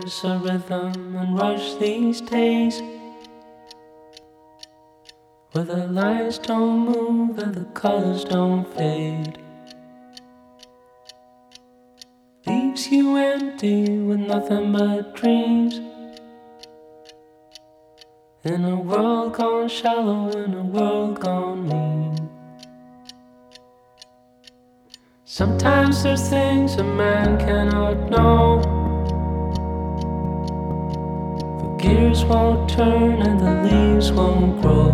There's a rhythm and rush these days where the lights don't move and the colors don't fade. Leaves you empty with nothing but dreams. In a world gone shallow, in a world gone mean. Sometimes there's things a man cannot know. The gears won't turn and the leaves won't grow.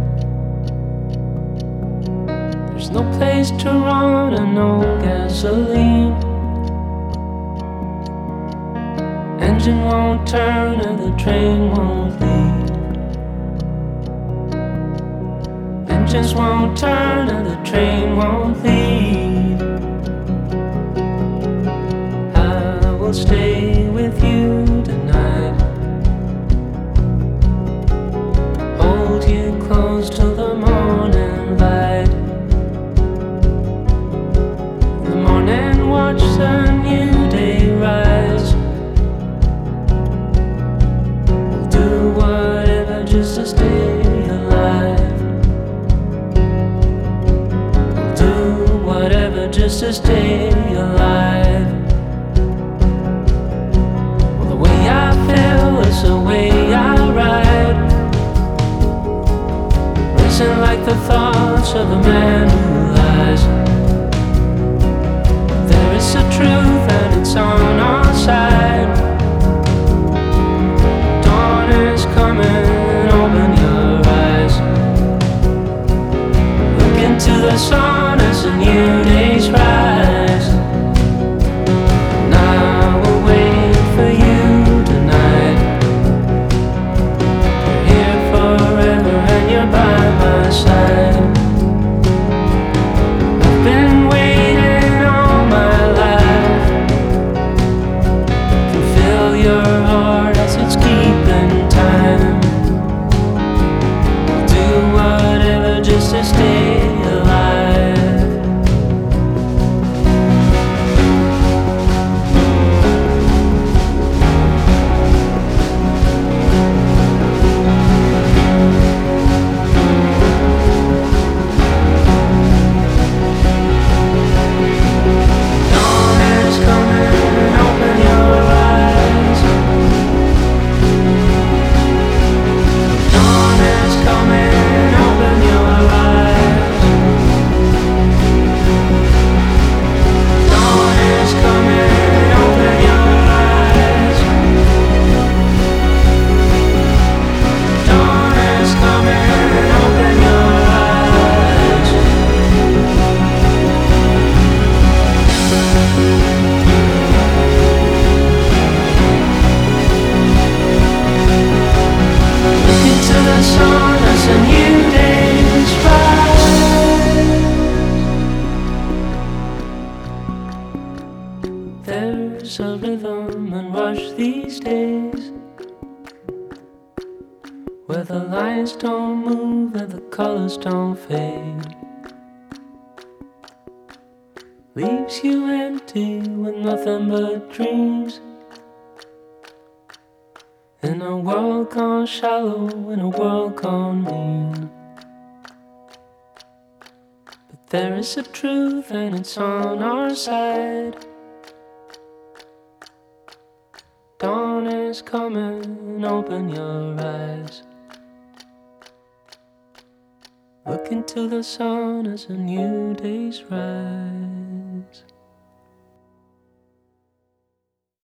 There's no place to run and no gasoline. Engine won't turn and the train won't leave. Engines won't turn and the train won't leave. I will stay with you tonight. Hold you close till the morning light. In the morning watch the new day rise. We'll do whatever just to stay alive. We'll do whatever just to stay alive. Well, the way I feel is the way I ride. Racing like the thoughts of a man who lies. There is a truth and it's on our side. Dawn is coming, open your eyes. Look into the sun as a new day's rise. And I will wait for you tonight. You're here forever and you're by my side. I've been waiting all my life. Can feel your heart as it's keeping time. I'll do whatever just to stay alive. Dawn is coming, open your eyes. Dawn is coming, open your eyes. Dawn is coming, open your eyes. Dawn is coming, open your eyes. Look into the sun as a new day's rise. There's a rhythm and rush these days where the lines don't move and the colors don't fade. Leaves you empty with nothing but dreams. In a world gone shallow, in a world gone mean. But there is a truth and it's on our side. Dawn is coming, open your eyes. Look into the sun as a new day's rise.